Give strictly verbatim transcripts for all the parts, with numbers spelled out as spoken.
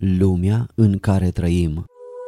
Lumea în care trăim.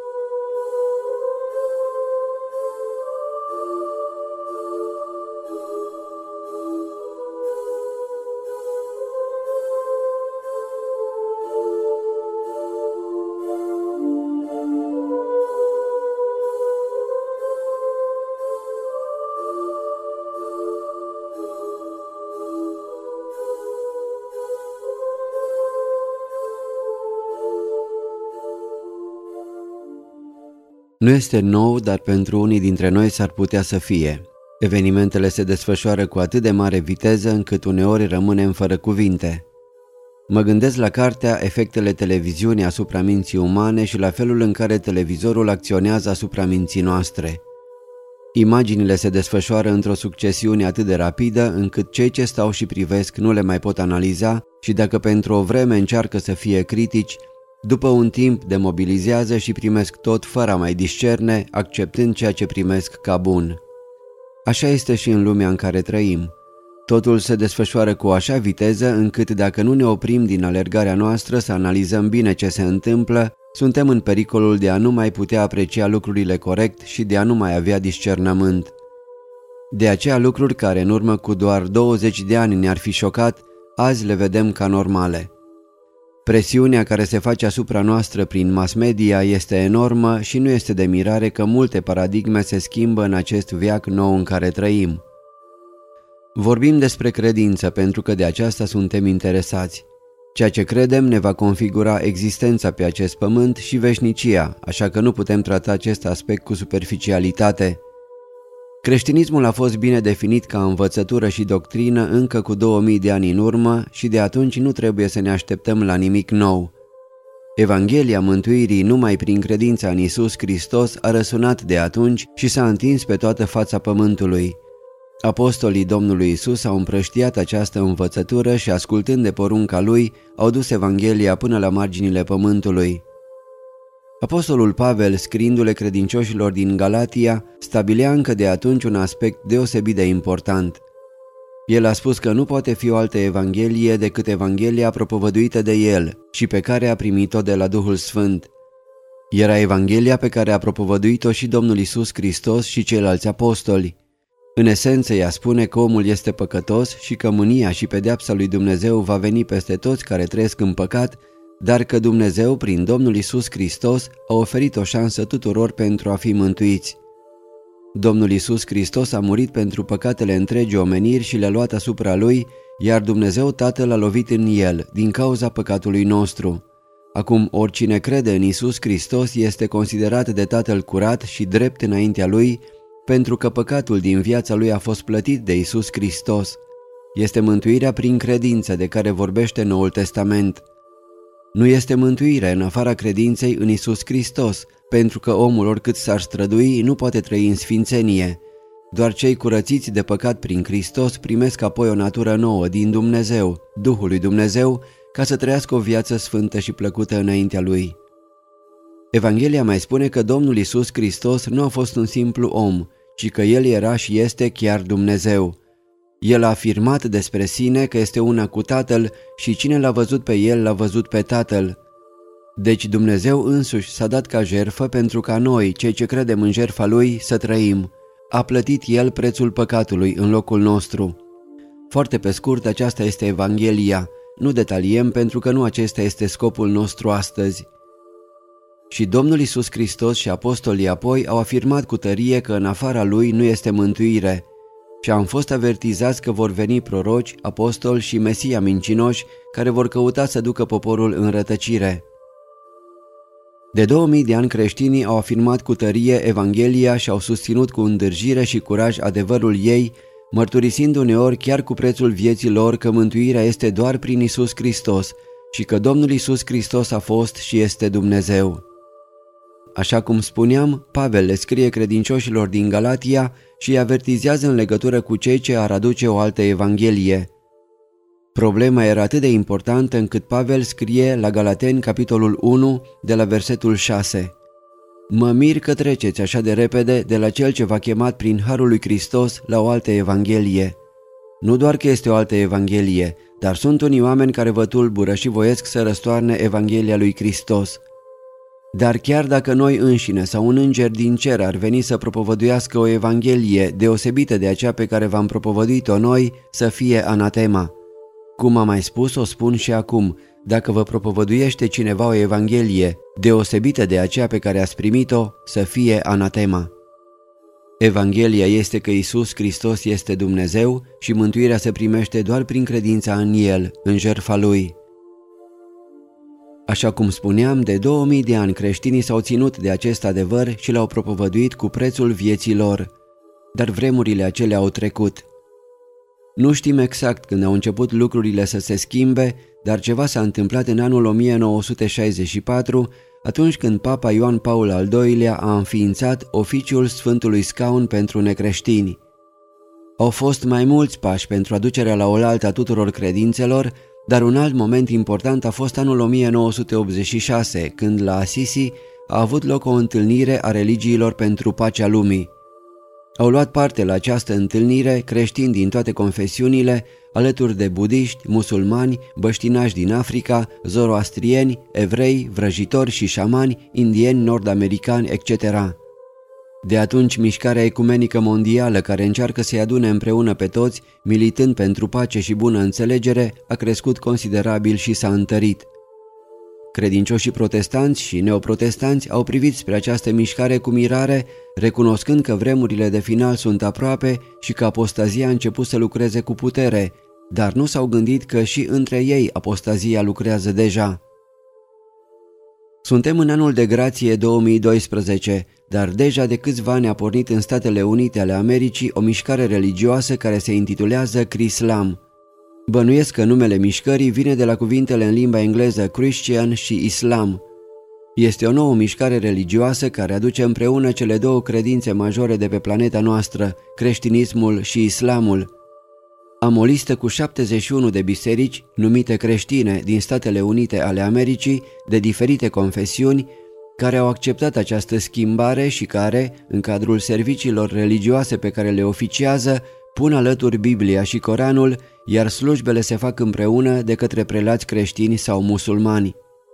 Nu este nou, dar pentru unii dintre noi s-ar putea să fie. Evenimentele se desfășoară cu atât de mare viteză încât uneori rămânem fără cuvinte. Mă gândesc la cartea Efectele televiziunii asupra minții umane și la felul în care televizorul acționează asupra minții noastre. Imaginile se desfășoară într-o succesiune atât de rapidă încât cei ce stau și privesc nu le mai pot analiza și dacă pentru o vreme încearcă să fie critici, după un timp demobilizează și primesc tot fără a mai discerne, acceptând ceea ce primesc ca bun. Așa este și în lumea în care trăim. Totul se desfășoară cu așa viteză încât dacă nu ne oprim din alergarea noastră să analizăm bine ce se întâmplă, suntem în pericolul de a nu mai putea aprecia lucrurile corect și de a nu mai avea discernământ. De aceea lucruri care în urmă cu doar douăzeci de ani ne-ar fi șocat, azi le vedem ca normale. Presiunea care se face asupra noastră prin mass media este enormă și nu este de mirare că multe paradigme se schimbă în acest veac nou în care trăim. Vorbim despre credință pentru că de aceasta suntem interesați. Ceea ce credem ne va configura existența pe acest pământ și veșnicia, așa că nu putem trata acest aspect cu superficialitate. Creștinismul a fost bine definit ca învățătură și doctrină încă cu două mii de ani în urmă și de atunci nu trebuie să ne așteptăm la nimic nou. Evanghelia mântuirii numai prin credința în Iisus Hristos a răsunat de atunci și s-a întins pe toată fața pământului. Apostolii Domnului Iisus au împrăștiat această învățătură și, ascultând de porunca Lui, au dus Evanghelia până la marginile pământului. Apostolul Pavel, scriindu-le credincioșilor din Galatia, stabilea încă de atunci un aspect deosebit de important. El a spus că nu poate fi o altă evanghelie decât Evanghelia propovăduită de el și pe care a primit-o de la Duhul Sfânt. Era Evanghelia pe care a propovăduit-o și Domnul Iisus Hristos și ceilalți apostoli. În esență, ea spune că omul este păcătos și că mânia și pedeapsa lui Dumnezeu va veni peste toți care trăiesc în păcat, dar că Dumnezeu, prin Domnul Iisus Hristos, a oferit o șansă tuturor pentru a fi mântuiți. Domnul Iisus Hristos a murit pentru păcatele întregii omeniri și le-a luat asupra Lui, iar Dumnezeu Tatăl a lovit în El, din cauza păcatului nostru. Acum, oricine crede în Iisus Hristos este considerat de Tatăl curat și drept înaintea Lui, pentru că păcatul din viața lui a fost plătit de Iisus Hristos. Este mântuirea prin credință de care vorbește Noul Testament. Nu este mântuire în afara credinței în Iisus Hristos, pentru că omul, oricât s-ar strădui, nu poate trăi în sfințenie. Doar cei curățiți de păcat prin Hristos primesc apoi o natură nouă din Dumnezeu, Duhul lui Dumnezeu, ca să trăiască o viață sfântă și plăcută înaintea Lui. Evanghelia mai spune că Domnul Iisus Hristos nu a fost un simplu om, ci că El era și este chiar Dumnezeu. El a afirmat despre sine că este una cu Tatăl și cine l-a văzut pe El l-a văzut pe Tatăl. Deci Dumnezeu însuși s-a dat ca jertfă pentru ca noi, cei ce credem în jertfa Lui, să trăim. A plătit El prețul păcatului în locul nostru. Foarte pe scurt, aceasta este Evanghelia. Nu detaliem pentru că nu acesta este scopul nostru astăzi. Și Domnul Iisus Hristos și apostolii apoi au afirmat cu tărie că în afara Lui nu este mântuire. Și am fost avertizați că vor veni proroci, apostoli și Mesia mincinoși care vor căuta să ducă poporul în rătăcire. De două mii de ani creștinii au afirmat cu tărie Evanghelia și au susținut cu îndârjire și curaj adevărul ei, mărturisind uneori chiar cu prețul vieții lor că mântuirea este doar prin Iisus Hristos și că Domnul Iisus Hristos a fost și este Dumnezeu. Așa cum spuneam, Pavel le scrie credincioșilor din Galatia și îi avertizează în legătură cu cei ce ar aduce o altă evanghelie. Problema era atât de importantă încât Pavel scrie la Galateni, capitolul unu, de la versetul șase. Mă mir că treceți așa de repede de la Cel ce v-a chemat prin harul lui Hristos la o altă evanghelie. Nu doar că este o altă evanghelie, dar sunt unii oameni care vă tulbură și voiesc să răstoarne Evanghelia lui Hristos. Dar chiar dacă noi înșine sau un înger din cer ar veni să propovăduiască o evanghelie deosebită de aceea pe care v-am propovăduit-o noi, să fie anatema. Cum am mai spus, o spun și acum, dacă vă propovăduiește cineva o evanghelie deosebită de aceea pe care ați primit-o, să fie anatema. Evanghelia este că Iisus Hristos este Dumnezeu și mântuirea se primește doar prin credința în El, în jertfa Lui. Așa cum spuneam, de două mii de ani creștinii s-au ținut de acest adevăr și l-au propovăduit cu prețul vieții lor, dar vremurile acelea au trecut. Nu știm exact când au început lucrurile să se schimbe, dar ceva s-a întâmplat în anul o mie nouă sute șaizeci și patru, atunci când Papa Ioan Paul al doilea a înființat oficiul Sfântului Scaun pentru necreștini. Au fost mai mulți pași pentru aducerea la oaltă a tuturor credințelor, dar un alt moment important a fost anul o mie nouă sute optzeci și șase, când la Assisi a avut loc o întâlnire a religiilor pentru pacea lumii. Au luat parte la această întâlnire creștini din toate confesiunile, alături de budiști, musulmani, băștinași din Africa, zoroastrieni, evrei, vrăjitori și șamani, indieni, nord-americani, et cetera. De atunci, mișcarea ecumenică mondială care încearcă să-i adune împreună pe toți, militând pentru pace și bună înțelegere, a crescut considerabil și s-a întărit. Credincioșii protestanți și neoprotestanți au privit spre această mișcare cu mirare, recunoscând că vremurile de final sunt aproape și că apostazia a început să lucreze cu putere, dar nu s-au gândit că și între ei apostazia lucrează deja. Suntem în anul de grație două mii doisprezece, dar deja de câțiva ani a pornit în Statele Unite ale Americii o mișcare religioasă care se intitulează Crislam. Bănuiesc că numele mișcării vine de la cuvintele în limba engleză Christian și Islam. Este o nouă mișcare religioasă care aduce împreună cele două credințe majore de pe planeta noastră, creștinismul și islamul. Am o listă cu șaptezeci și unu de biserici, numite creștine, din Statele Unite ale Americii, de diferite confesiuni, care au acceptat această schimbare și care, în cadrul serviciilor religioase pe care le oficiază, pun alături Biblia și Coranul, iar slujbele se fac împreună de către prelați creștini sau musulmani.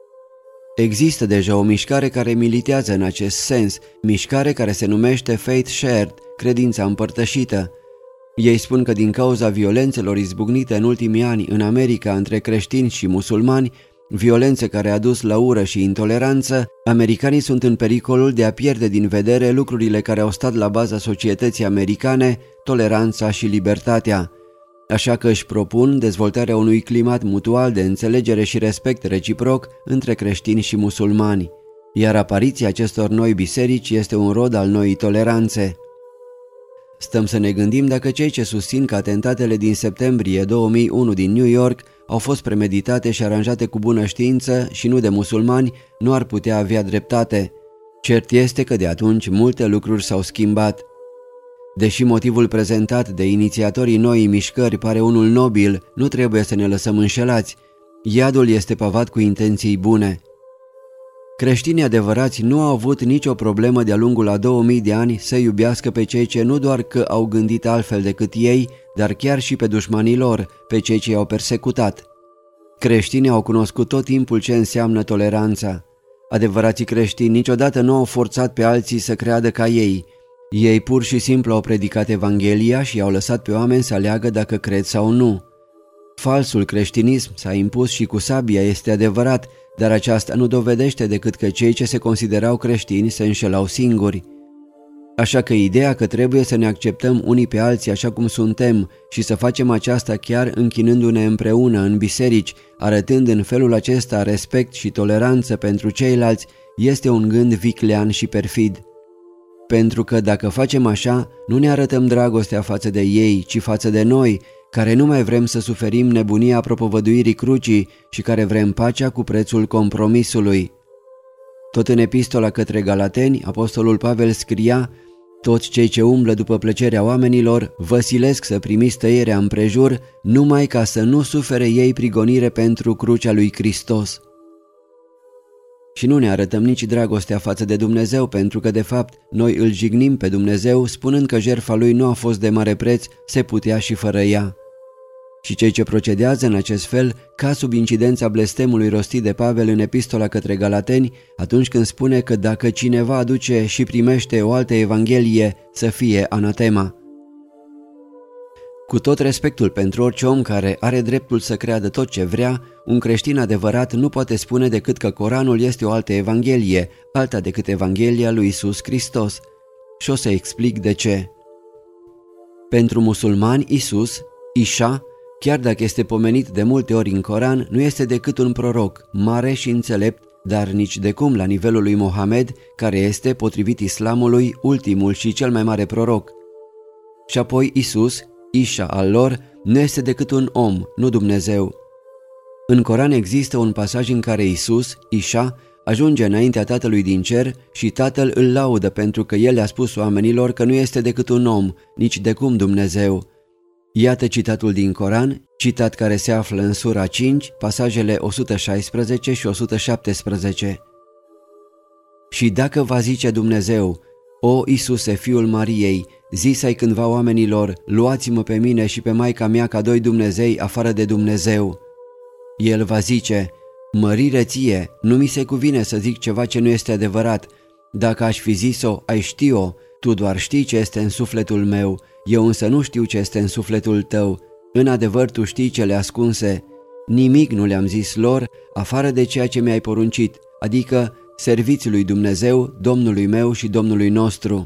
Există deja o mișcare care militează în acest sens, mișcare care se numește Faith Shared, credința împărtășită. Ei spun că din cauza violențelor izbucnite în ultimii ani în America între creștini și musulmani, violențe care a dus la ură și intoleranță, americanii sunt în pericolul de a pierde din vedere lucrurile care au stat la baza societății americane, toleranța și libertatea. Așa că își propun dezvoltarea unui climat mutual de înțelegere și respect reciproc între creștini și musulmani, iar apariția acestor noi biserici este un rod al noii toleranțe. Stăm să ne gândim dacă cei ce susțin că atentatele din septembrie două mii unu din New York au fost premeditate și aranjate cu bună știință și nu de musulmani, nu ar putea avea dreptate. Cert este că de atunci multe lucruri s-au schimbat. Deși motivul prezentat de inițiatorii noii mișcări pare unul nobil, nu trebuie să ne lăsăm înșelați. Iadul este pavat cu intenții bune. Creștinii adevărați nu au avut nicio problemă de-a lungul a două mii de ani să iubească pe cei ce nu doar că au gândit altfel decât ei, dar chiar și pe dușmanii lor, pe cei ce i-au persecutat. Creștinii au cunoscut tot timpul ce înseamnă toleranța. Adevărații creștini niciodată nu au forțat pe alții să creadă ca ei. Ei pur și simplu au predicat Evanghelia și i-au lăsat pe oameni să aleagă dacă cred sau nu. Falsul creștinism s-a impus și cu sabia, este adevărat, dar aceasta nu dovedește decât că cei ce se considerau creștini se înșelau singuri. Așa că ideea că trebuie să ne acceptăm unii pe alții așa cum suntem și să facem aceasta chiar închinându-ne împreună în biserici, arătând în felul acesta respect și toleranță pentru ceilalți, este un gând viclean și perfid. Pentru că dacă facem așa, nu ne arătăm dragostea față de ei, ci față de noi, care nu mai vrem să suferim nebunia propovăduirii crucii și care vrem pacea cu prețul compromisului. Tot în epistola către Galateni, apostolul Pavel scria: toți cei ce umblă după plăcerea oamenilor vă silesc să primiți tăierea împrejur, numai ca să nu sufere ei prigonire pentru crucea lui Hristos. Și nu ne arătăm nici dragostea față de Dumnezeu, pentru că de fapt noi îl jignim pe Dumnezeu spunând că jertfa lui nu a fost de mare preț, se putea și fără ea. Și cei ce procedează în acest fel ca sub incidența blestemului rostit de Pavel în epistola către Galateni, atunci când spune că dacă cineva aduce și primește o altă evanghelie, să fie anatema. Cu tot respectul pentru orice om care are dreptul să creadă tot ce vrea, un creștin adevărat nu poate spune decât că Coranul este o altă evanghelie, alta decât Evanghelia lui Isus Hristos. Și o să explic de ce. Pentru musulmani, Isus, Ișa, chiar dacă este pomenit de multe ori în Coran, nu este decât un proroc, mare și înțelept, dar nici de cum la nivelul lui Mohamed, care este, potrivit islamului, ultimul și cel mai mare proroc. Și apoi Isus, Ișa al lor, nu este decât un om, nu Dumnezeu. În Coran există un pasaj în care Isus, Ișa, ajunge înaintea Tatălui din cer și Tatăl îl laudă pentru că el le-a spus oamenilor că nu este decât un om, nici de cum Dumnezeu. Iată citatul din Coran, citat care se află în sura cinci, pasajele o sută șaisprezece și o sută șaptesprezece. Și dacă va zice Dumnezeu, o Iisuse, fiul Mariei, zis-ai cândva oamenilor, luați-mă pe mine și pe maica mea ca doi Dumnezei afară de Dumnezeu. El va zice, mărire ție, nu mi se cuvine să zic ceva ce nu este adevărat. Dacă aș fi zis-o, ai ști-o, tu doar știi ce este în sufletul meu, eu însă nu știu ce este în sufletul tău. În adevăr tu știi cele ascunse. Nimic nu le-am zis lor, afară de ceea ce mi-ai poruncit, adică serviți lui Dumnezeu, Domnului meu și Domnului nostru.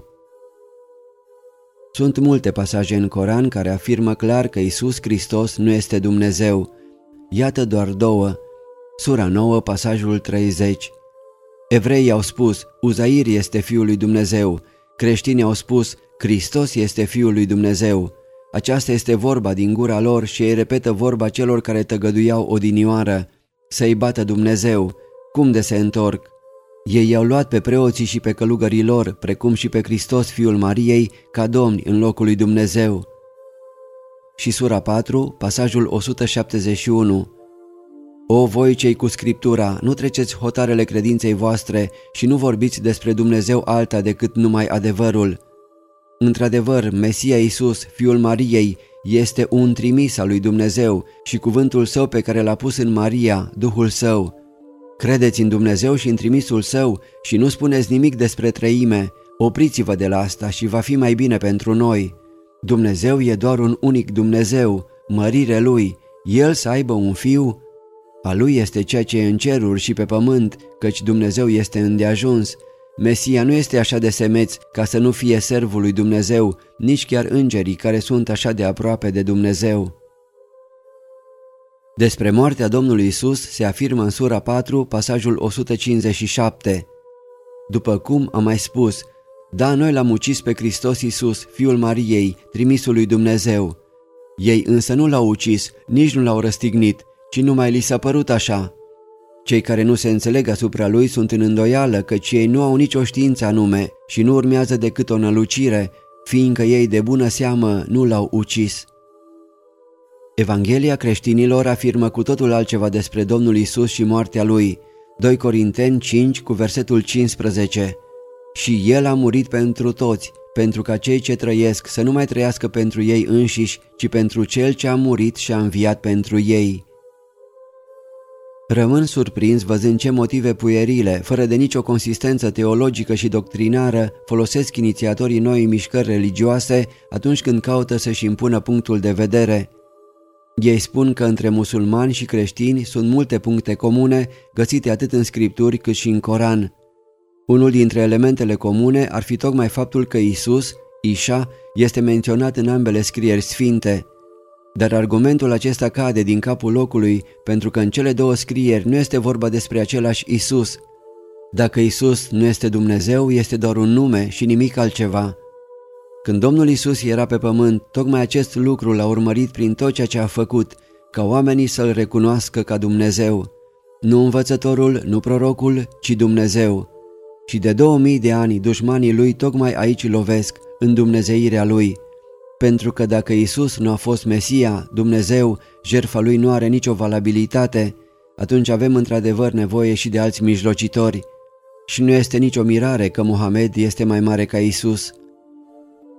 Sunt multe pasaje în Coran care afirmă clar că Isus Hristos nu este Dumnezeu. Iată doar două. Sura nouă, pasajul treizeci. Evreii au spus, Uzair este Fiul lui Dumnezeu. Creștinii au spus, Hristos este Fiul lui Dumnezeu. Aceasta este vorba din gura lor și ei repetă vorba celor care tăgăduiau odinioară. Să-i bată Dumnezeu. Cum de se întorc? Ei i-au luat pe preoții și pe călugării lor, precum și pe Hristos Fiul Mariei, ca domni în locul lui Dumnezeu. Și sura patru, pasajul o sută șaptezeci și unu. O voi cei cu Scriptura, nu treceți hotarele credinței voastre și nu vorbiți despre Dumnezeu alta decât numai adevărul. Într-adevăr, Mesia Iisus, Fiul Mariei, este un trimis al lui Dumnezeu și cuvântul său pe care l-a pus în Maria, Duhul său. Credeți în Dumnezeu și în trimisul său și nu spuneți nimic despre treime, opriți-vă de la asta și va fi mai bine pentru noi. Dumnezeu e doar un unic Dumnezeu, mărire Lui, El să aibă un fiu? A Lui este ceea ce e în ceruri și pe pământ, căci Dumnezeu este îndeajuns. Mesia nu este așa de semeț ca să nu fie servul lui Dumnezeu, nici chiar îngerii care sunt așa de aproape de Dumnezeu. Despre moartea Domnului Isus se afirmă în sura patru, pasajul o sută cincizeci și șapte. După cum am mai spus, da, noi l-am ucis pe Hristos Iisus, Fiul Mariei, trimisul lui Dumnezeu. Ei însă nu l-au ucis, nici nu l-au răstignit, ci numai li s-a părut așa. Cei care nu se înțeleg asupra lui sunt în îndoială, căci ei nu au nicio știință anume și nu urmează decât o nălucire, fiindcă ei de bună seamă nu l-au ucis. Evanghelia creștinilor afirmă cu totul altceva despre Domnul Isus și moartea Lui. doi Corinteni cinci cu versetul cincisprezece. Și El a murit pentru toți, pentru ca cei ce trăiesc să nu mai trăiască pentru ei înșiși, ci pentru Cel ce a murit și a înviat pentru ei. Rămân surprins văzând ce motive puierile, fără de nicio consistență teologică și doctrinară, folosesc inițiatorii noii mișcări religioase atunci când caută să-și impună punctul de vedere. Ei spun că între musulmani și creștini sunt multe puncte comune, găsite atât în Scripturi cât și în Coran. Unul dintre elementele comune ar fi tocmai faptul că Isus, Ișa, este menționat în ambele scrieri sfinte. Dar argumentul acesta cade din capul locului, pentru că în cele două scrieri nu este vorba despre același Isus. Dacă Isus nu este Dumnezeu, este doar un nume și nimic altceva. Când Domnul Isus era pe pământ, tocmai acest lucru l-a urmărit prin tot ceea ce a făcut, ca oamenii să-L recunoască ca Dumnezeu. Nu învățătorul, nu prorocul, ci Dumnezeu. Și de două mii de ani dușmanii Lui tocmai aici lovesc, în dumnezeirea Lui. Pentru că dacă Isus nu a fost Mesia, Dumnezeu, jertfa Lui nu are nicio valabilitate, atunci avem într-adevăr nevoie și de alți mijlocitori. Și nu este nicio mirare că Mohamed este mai mare ca Isus.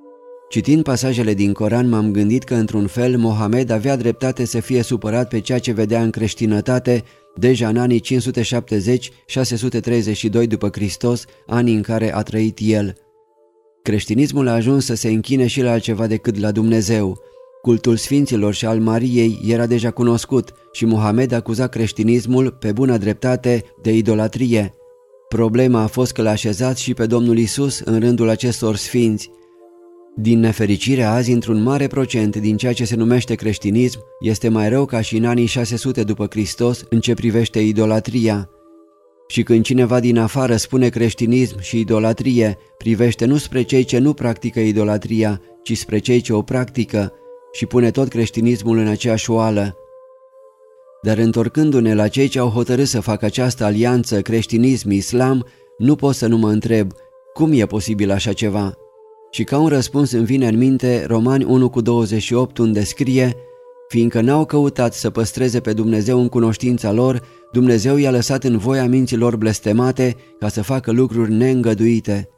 Citind pasajele din Coran, m-am gândit că, într-un fel, Mohamed avea dreptate să fie supărat pe ceea ce vedea în creștinătate deja în anii cinci sute șaptezeci - șase sute treizeci și doi după Hristos, anii în care a trăit el. Creștinismul a ajuns să se închine și la altceva decât la Dumnezeu. Cultul Sfinților și al Mariei era deja cunoscut și Mohamed acuza creștinismul, pe bună dreptate, de idolatrie. Problema a fost că l-a așezat și pe Domnul Isus în rândul acestor sfinți. Din nefericire, azi, într-un mare procent din ceea ce se numește creștinism, este mai rău ca și în anii șase sute după Hristos în ce privește idolatria. Și când cineva din afară spune creștinism și idolatrie, privește nu spre cei ce nu practică idolatria, ci spre cei ce o practică și pune tot creștinismul în aceeași oală. Dar întorcându-ne la cei ce au hotărât să facă această alianță creștinism-islam, nu pot să nu mă întreb cum e posibil așa ceva. Și ca un răspuns îmi vine în minte Romani unu cu douăzeci și opt, unde scrie: fiindcă n-au căutat să păstreze pe Dumnezeu în cunoștința lor, Dumnezeu i-a lăsat în voia minților blestemate ca să facă lucruri neîngăduite.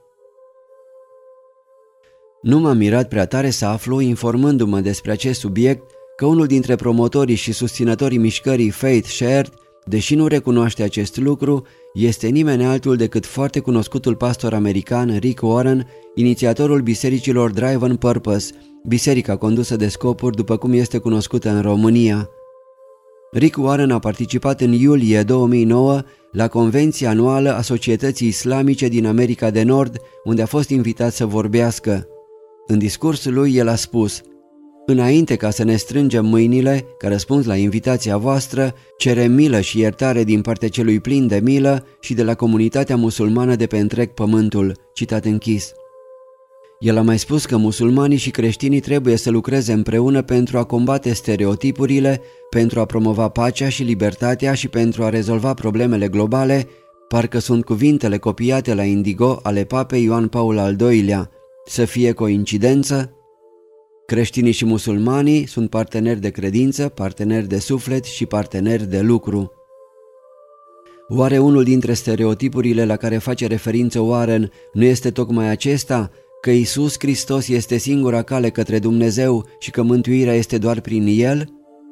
Nu m-am mirat prea tare să aflu, informându-mă despre acest subiect, că unul dintre promotorii și susținătorii mișcării Faith Shared, deși nu recunoaște acest lucru, este nimeni altul decât foarte cunoscutul pastor american Rick Warren, inițiatorul bisericilor Drive on Purpose, biserica condusă de scopuri după cum este cunoscută în România. Rick Warren a participat în iulie două mii nouă la convenția anuală a Societății Islamice din America de Nord, unde a fost invitat să vorbească. În discursul lui el a spus: înainte ca să ne strângem mâinile, ca răspuns la invitația voastră, cerem milă și iertare din partea celui plin de milă și de la comunitatea musulmană de pe întreg pământul. Citat închis. El a mai spus că musulmanii și creștinii trebuie să lucreze împreună pentru a combate stereotipurile, pentru a promova pacea și libertatea și pentru a rezolva problemele globale, parcă sunt cuvintele copiate la indigo ale papei Ioan Paul al doilea. Să fie coincidență? Creștinii și musulmanii sunt parteneri de credință, parteneri de suflet și parteneri de lucru. Oare unul dintre stereotipurile la care face referință Warren nu este tocmai acesta, că Iisus Hristos este singura cale către Dumnezeu și că mântuirea este doar prin El?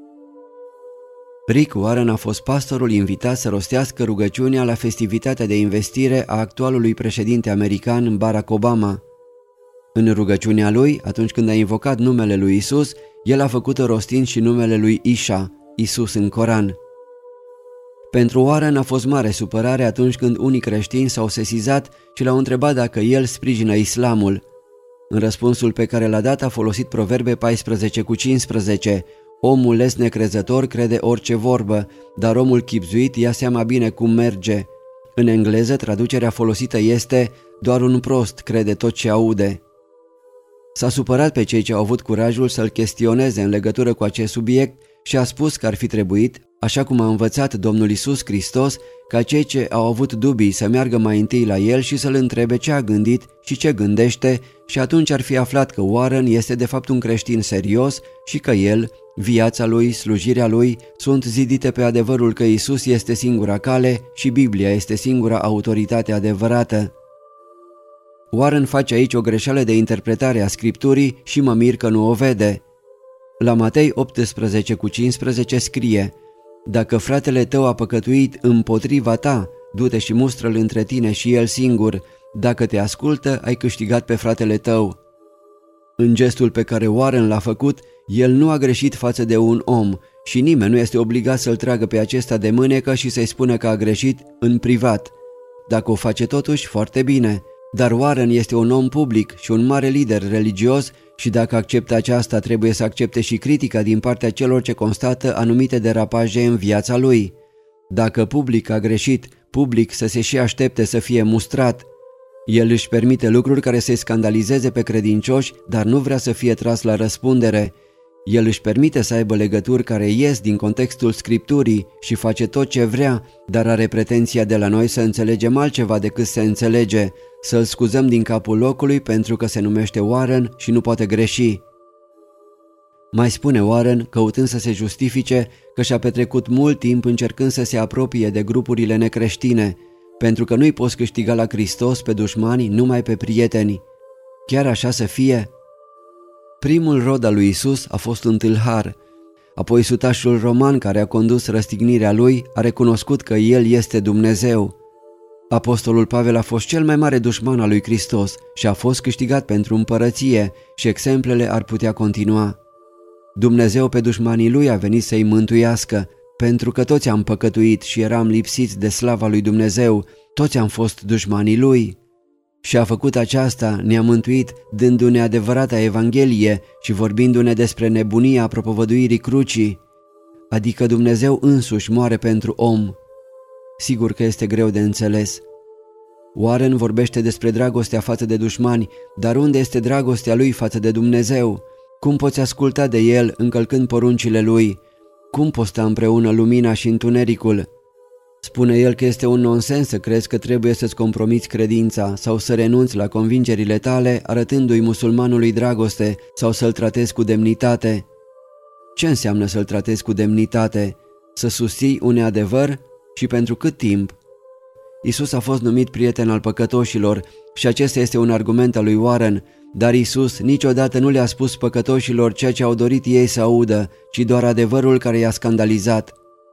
Rick Warren a fost pastorul invitat să rostească rugăciunea la festivitatea de investire a actualului președinte american Barack Obama. În rugăciunea lui, atunci când a invocat numele lui Isus, el a făcut-o rostind și numele lui Isha, Isus în Coran. Pentru Warren a fost mare supărare atunci când unii creștini s-au sesizat și l-au întrebat dacă el sprijină islamul. În răspunsul pe care l-a dat a folosit Proverbe paisprezece cu cincisprezece. Omul les necrezător crede orice vorbă, dar omul chibzuit ia seama bine cum merge. În engleză, traducerea folosită este: doar un prost crede tot ce aude. S-a supărat pe cei ce au avut curajul să-l chestioneze în legătură cu acest subiect și a spus că ar fi trebuit, așa cum a învățat Domnul Iisus Hristos, ca cei ce au avut dubii să meargă mai întâi la el și să-l întrebe ce a gândit și ce gândește, și atunci ar fi aflat că Warren este de fapt un creștin serios și că el, viața lui, slujirea lui sunt zidite pe adevărul că Iisus este singura cale și Biblia este singura autoritate adevărată. Warren face aici o greșeală de interpretare a Scripturii și mă mir că nu o vede. La Matei optsprezece cu cincisprezece scrie: dacă fratele tău a păcătuit împotriva ta, du-te și mustră-l între tine și el singur. Dacă te ascultă, ai câștigat pe fratele tău. În gestul pe care Warren l-a făcut, el nu a greșit față de un om și nimeni nu este obligat să-l tragă pe acesta de mânecă și să-i spună că a greșit în privat. Dacă o face totuși, foarte bine. Dar Warren este un om public și un mare lider religios și dacă acceptă aceasta, trebuie să accepte și critica din partea celor ce constată anumite derapaje în viața lui. Dacă public a greșit, public să se și aștepte să fie mustrat. El își permite lucruri care să-i scandalizeze pe credincioși, dar nu vrea să fie tras la răspundere. El își permite să aibă legături care ies din contextul Scripturii și face tot ce vrea, dar are pretenția de la noi să înțelegem altceva decât se înțelege, să-l scuzăm din capul locului pentru că se numește Warren și nu poate greși. Mai spune Warren, căutând să se justifice, că și-a petrecut mult timp încercând să se apropie de grupurile necreștine, pentru că nu-i poți câștiga la Hristos pe dușmani, numai pe prieteni. Chiar așa să fie? Primul rod al lui Isus a fost un tâlhar. Apoi sutașul roman care a condus răstignirea lui a recunoscut că el este Dumnezeu. Apostolul Pavel a fost cel mai mare dușman al lui Hristos și a fost câștigat pentru împărăție și exemplele ar putea continua. Dumnezeu pe dușmanii lui a venit să-i mântuiască, pentru că toți am păcătuit și eram lipsiți de slava lui Dumnezeu, toți am fost dușmanii lui. Și a făcut aceasta, ne-a mântuit, dându-ne adevărata Evanghelie și vorbindu-ne despre nebunia propovăduirii crucii, adică Dumnezeu însuși moare pentru om. Sigur că este greu de înțeles. Warren vorbește despre dragostea față de dușmani, dar unde este dragostea lui față de Dumnezeu? Cum poți asculta de el încălcând poruncile lui? Cum poți sta împreună lumina și întunericul? Spune el că este un nonsens să crezi că trebuie să-ți compromiți credința sau să renunți la convingerile tale arătându-i musulmanului dragoste sau să-l tratezi cu demnitate. Ce înseamnă să-l tratezi cu demnitate? Să susții un adevăr? Și pentru cât timp? Isus a fost numit prieten al păcătoșilor și acesta este un argument al lui Warren, dar Isus niciodată nu le-a spus păcătoșilor ceea ce au dorit ei să audă, ci doar adevărul care i-a scandalizat.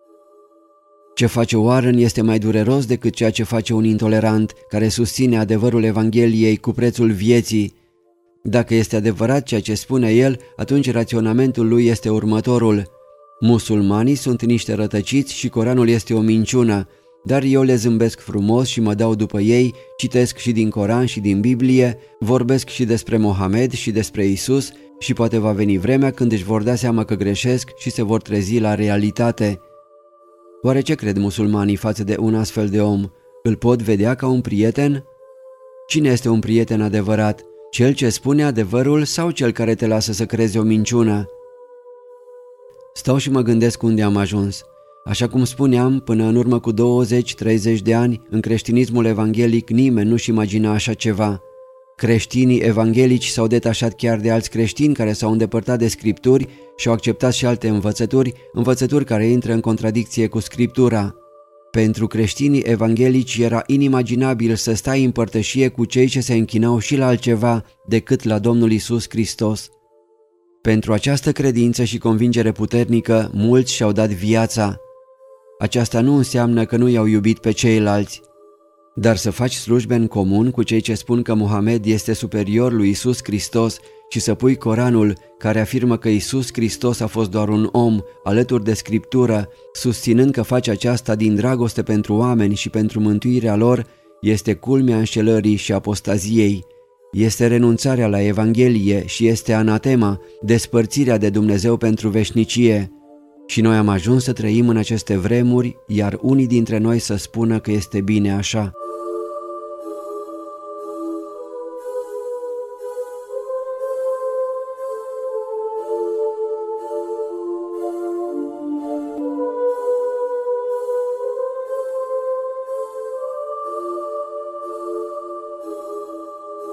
Ce face Warren este mai dureros decât ceea ce face un intolerant care susține adevărul Evangheliei cu prețul vieții. Dacă este adevărat ceea ce spune el, atunci raționamentul lui este următorul. Musulmanii sunt niște rătăciți și Coranul este o minciună, dar eu le zâmbesc frumos și mă dau după ei, citesc și din Coran și din Biblie, vorbesc și despre Mohamed și despre Isus și poate va veni vremea când își vor da seama că greșesc și se vor trezi la realitate. Oare ce cred musulmanii față de un astfel de om? Îl pot vedea ca un prieten? Cine este un prieten adevărat? Cel ce spune adevărul sau cel care te lasă să crezi o minciună? Stau și mă gândesc unde am ajuns. Așa cum spuneam, până în urmă cu douăzeci treizeci de ani, în creștinismul evanghelic nimeni nu-și imagina așa ceva. Creștinii evanghelici s-au detașat chiar de alți creștini care s-au îndepărtat de Scripturi și au acceptat și alte învățături, învățături care intră în contradicție cu Scriptura. Pentru creștinii evanghelici era inimaginabil să stai în părtășie cu cei ce se închinau și la altceva decât la Domnul Isus Hristos. Pentru această credință și convingere puternică, mulți și-au dat viața. Aceasta nu înseamnă că nu i-au iubit pe ceilalți. Dar să faci slujbe în comun cu cei ce spun că Mohamed este superior lui Isus Hristos și să pui Coranul, care afirmă că Isus Hristos a fost doar un om, alături de Scriptură, susținând că face aceasta din dragoste pentru oameni și pentru mântuirea lor, este culmea înșelării și apostaziei. Este renunțarea la Evanghelie și este anatema, despărțirea de Dumnezeu pentru veșnicie. Și noi am ajuns să trăim în aceste vremuri, iar unii dintre noi să spună că este bine așa.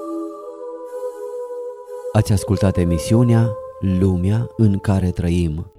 Ați ascultat emisiunea Lumea în care trăim.